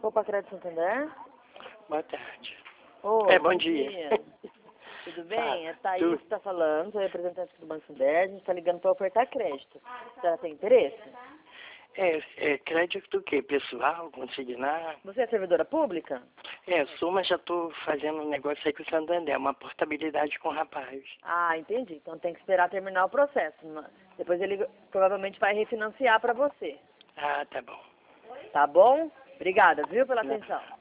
Copa Crédito Santander? Boa tarde. Oi, Bom dia. Tudo bem? É Tudo. Thaís que está falando, sou representante do Banco Santander, a gente está ligando para ofertar crédito. A senhora tem interesse? Crédito do quê? Pessoal, consignar? Você é servidora pública? Sou, mas já estou fazendo um negócio aí com o Santander, uma portabilidade com o rapaz. Ah, entendi. Então tem que esperar terminar o processo. Depois ele provavelmente vai refinanciar para você. Ah, tá bom. Tá bom? Obrigada, viu, pela Não. atenção.